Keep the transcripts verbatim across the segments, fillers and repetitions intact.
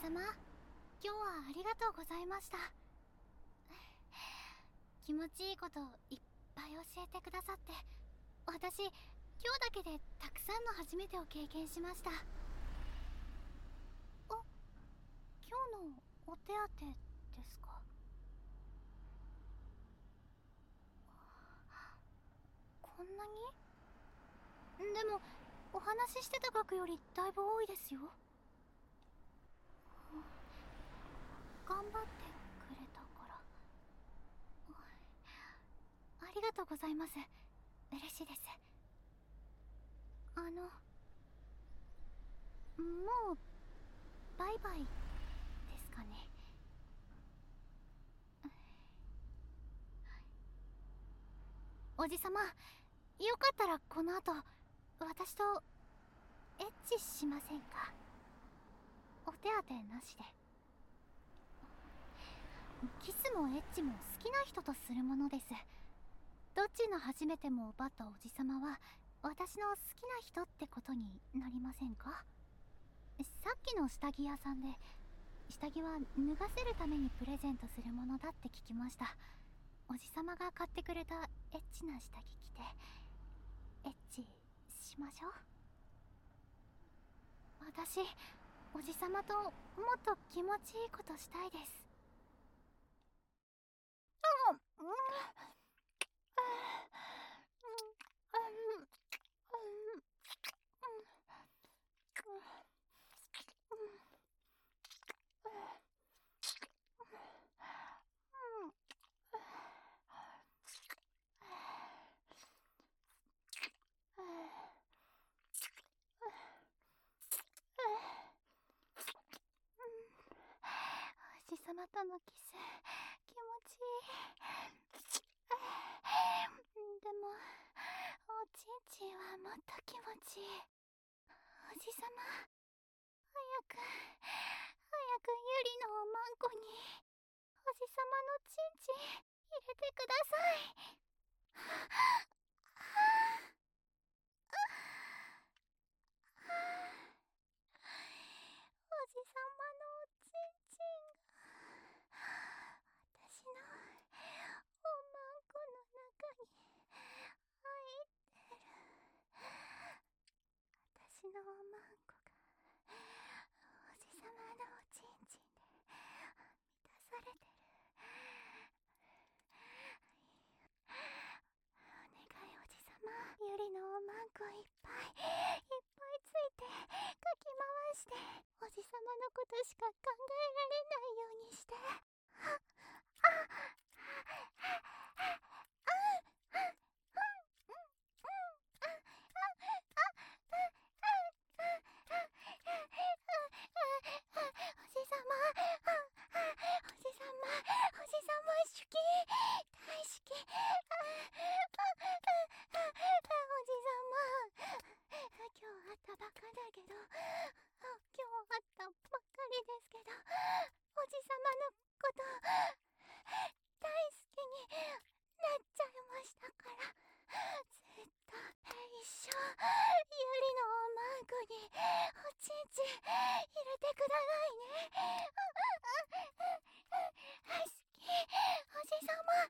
様、今日はありがとうございました。気持ちいいこといっぱい教えてくださって、私今日だけでたくさんの初めてを経験しました。あ、今日のお手当ですか？こんなに？でもお話ししてた額よりだいぶ多いですよ。頑張ってくれたから、ありがとうございます。嬉しいです。あの、もうバイバイですかね。おじさま、よかったらこの後私とエッチしませんか？お手当なしで。キスもエッチも好きな人とするものです。どっちの初めても奪ったおじさまは私の好きな人ってことになりませんか？さっきの下着屋さんで下着は脱がせるためにプレゼントするものだって聞きました。おじさまが買ってくれたエッチな下着着てエッチしましょう。私、おじさまともっと気持ちいいことしたいです。うん、うん、おじさまとのキス気持ちいい。でもおちんちんはもっと気持ちいい。おじさま、早く早くユリのおまんこにおじさまのちんちん入れてください。おじさまのおちんちんが私のおまんこの中に入ってる。私のおまんこがおじさまのおちんちんで満たされてる。お願いおじさま、ユリのおまんこいっぱいいっぱいついてかき回しておじさまのことしか考えられないようにして。おじさま、おじさま、おじさま好き、大好き。おじさま、今日会ったばっかだけど、今日会ったばっかりですけど、おじさまのこと大好きになっちゃいましたから、ずっと一生ユリのおまんこにおちんちん入れてくださいね。好き、おじさま。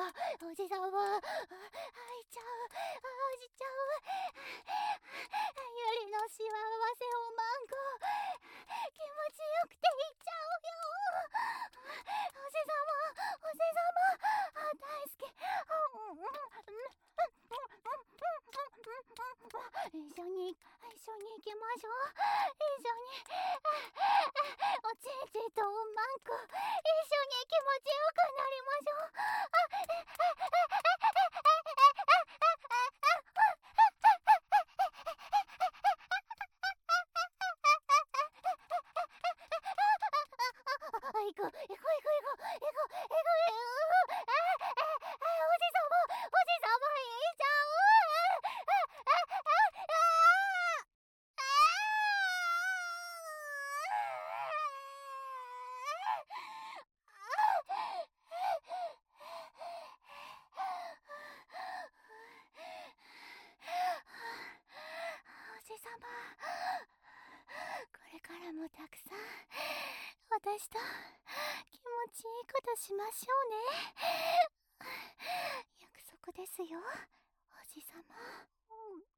おじさま、開いちゃう、閉じちゃう。ゆりの幸せをマンゴー、気持ちよくていっちゃうよ。おじさま、おじさま、あ、大好き。一緒に、一緒に行きましょう。一緒に、おちんちんとマンコ、一緒に気持ちよくなりましょう。行く、行く、行く、行く、行く、行く、行く、おじさま、おじさま、いっちゃう。おじさま、これからもたくさん私と気持ちいいことしましょうね。約束ですよ、おじさま。